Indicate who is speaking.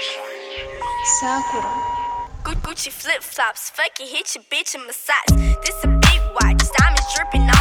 Speaker 1: Sakura.
Speaker 2: Gucci flip flops, fuck it, hit your bitch in my socks. This a big watch, diamonds dripping